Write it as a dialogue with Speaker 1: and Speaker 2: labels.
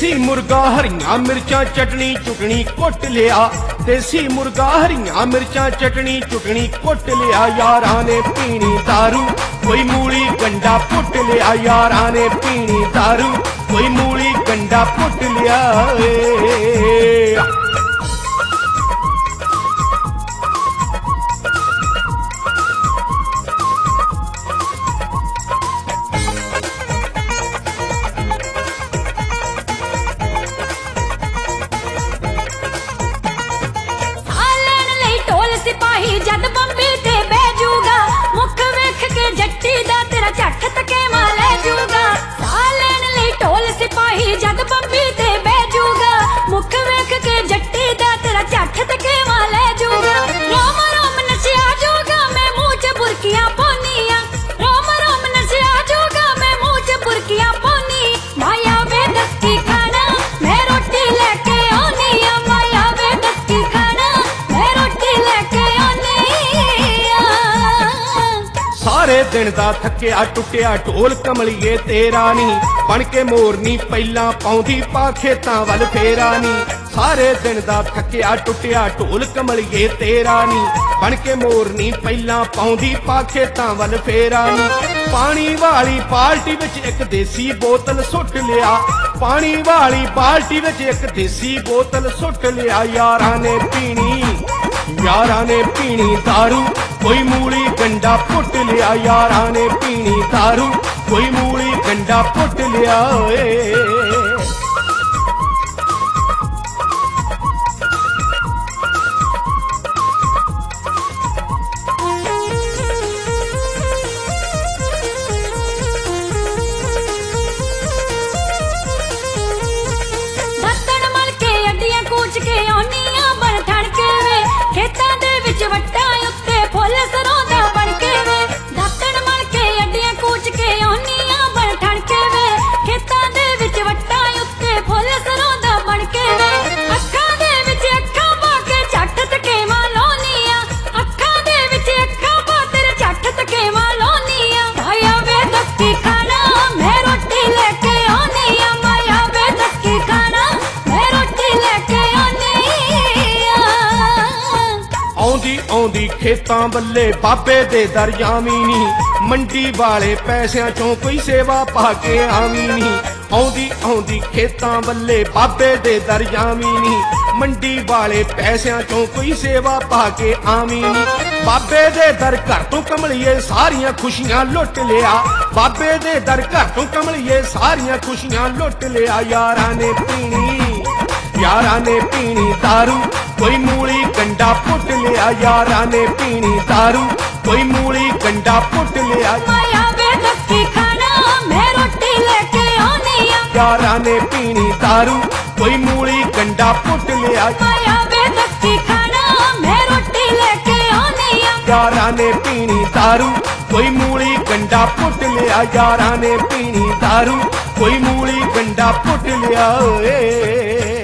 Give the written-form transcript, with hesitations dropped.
Speaker 1: देसी मुर्गा हरियां मिर्चां चटनी चुटनी कुट लिया। देसी मुर्गा हरियां मिर्चां चटनी चुटनी कुट लिया। यारां ने पीनी दारू कोई मूली गंडा पुट लिया। यारां ने पीनी दारू कोई मूली गंडा पुट लिया।
Speaker 2: जद बंबी ते बैजूगा मुख वेख के जट्टी दा तेरा झट तकेवा ले जूगा। साह लैण लई ढोल सिपाही जद बंबी ते बैजूगा मुख वेख के जट्टी दा तेरा झट तकेवा ले जूगा। रोम रोम नसिया जूगा मैं मुंह च बुरकियां पाउनियां। रोम रोम नसिया जूगा मैं मुंह च बुरकियां पाउनी। माया वे दस की खाना मैं रोटी लेके आउनी आ। माया वे दस की खाना मैं रोटी लेके
Speaker 1: सारे दिन दा थकिया टुटिया ढोल कमलिए तेरा नी बन के मोरनी पहला पाउंदी पा खेतां वल फेरा नी। सारे दिन दा थकिया टुटिया ढोल कमलिए तेरा नी बन के मोरनी पहला पाउंदी पा खेतां वल फेरा नी। पानी वाली बाल्टी विच एक देसी बोतल सुट लिया। पानी वाली बाल्टी विच एक देसी बोतल सुट लिया। यारां ने पीनी दारू कोई मूली गंडा पुट लिया। यारां ने पीनी दारू कोई मूली गंडा पुट लिया।
Speaker 2: दातण मल के अड्डियां कूच के आउनियां बन ठण के वे खेतां दे विच वट्टां उत्ते फुੱਲ सरों दा बन के वे। दातण मल के अड्डियां कूच के आउनियां बन ठण के वे खेतां दे विच वट्टां उत्ते फुੱਲ सरों दा बन के वे। अखां दे विच अखां पा के झट तकेवा लाउनियां। अखां दे विच अखां पा तेरे झट तकेवा लाउनियां। माया वे दस की खाना मैं रोटी लेके आउनी आ। माया वे दस की खाना मैं रोटी लेके आउनी आ।
Speaker 1: आउंदी आउंदी खेतां बल्ले बाबे दे दर जावी नी मंडी वाले पैसिਆਂ चों कोई सेवा पा के आवी नी। आउंदी आउंदी खेतां बल्ले बाबे दे दर जावी नी मंडी वाले पैसिਆਂ चों कोई सेवा पा के आवी नी। बाबे दे दर घर तो कमलिए सारियां खुशियां लुट लिया। बाबे दे दर घर तो कमलिए सारियां खुशियां लुट लिया। यारां ने पीनी दारू कोई मूली गंडा पुट लिया। यारां ने पीनी दारू कोई मूली गंडा पुट लिया।
Speaker 2: माया वे दस की खाना मैं रोटी लेके आउनी आ।
Speaker 1: यारां ने पीनी दारू कोई मूली गंडा पुट लिया।
Speaker 2: माया वे दस की खाना मैं रोटी लेके आउनी आ।
Speaker 1: यारां ने पीनी दारू कोई मूली गंडा पुट लिया। यारां ने पीनी दारू कोई मूली गंडा पुट लिया।